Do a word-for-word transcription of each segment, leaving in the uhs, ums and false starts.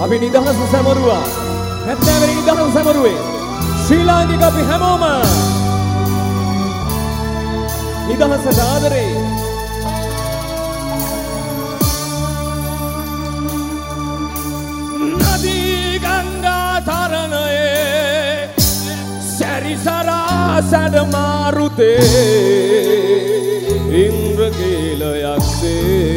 අපි නිදහස සැමරුවා. හැත්තෑ වෙනි නිදහස සැමරුවේ. ශ්‍රී ලාංකික අපි හැමෝම නිදහසට ආදරේ. නදී ගංගා තරණයේ සැරිසරා සැඩ මාරුතේ ඉන්ද්‍රකීලයක්සේ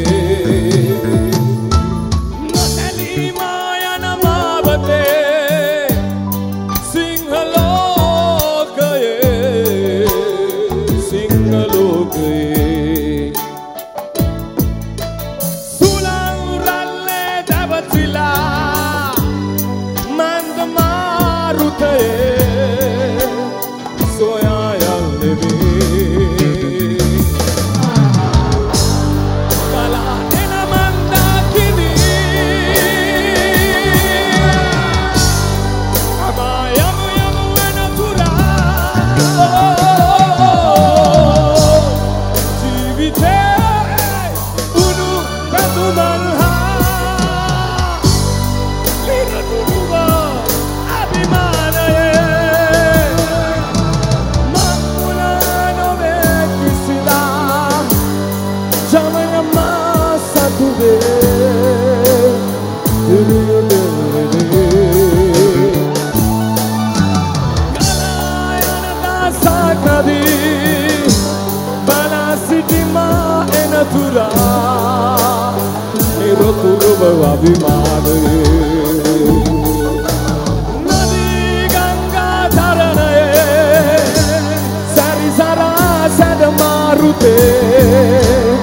නදී ගංගා තරණයේ සැරිසරා සැඩ මාරුතේ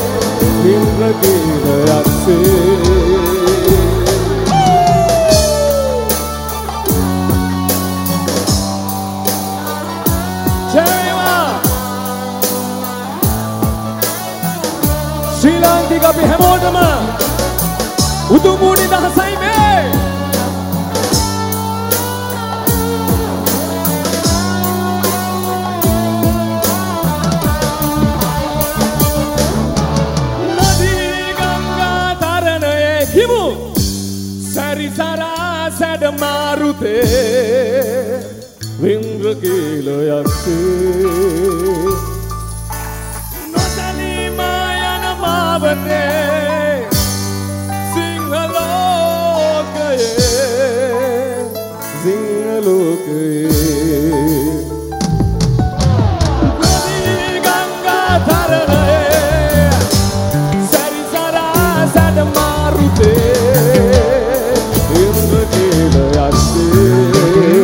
ඉන්ද්‍රකීලයක්සේ ශ්‍රී ලාංකික අපි හැමෝටම උතුම් වූ නිදහසයි මේ. නදී ගංගා තරණයේ හිමු සැරිසරා සැඩ මාරුතේ ඉන්ද්‍රකීලයක්සේ නොසලීමා යන මාවතේ නදී ගංගා තරණයේ සැරිසරා සැඩ මාරුතේ ඉන්ද්‍රකීලයක්සේ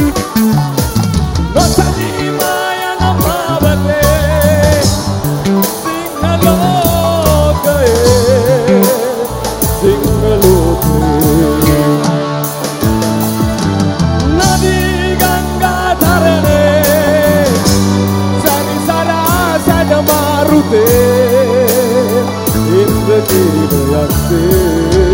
නොසලීමා යන මාවතේ සිංහලෝකයේ සිංහලෝකයේ Marute, in the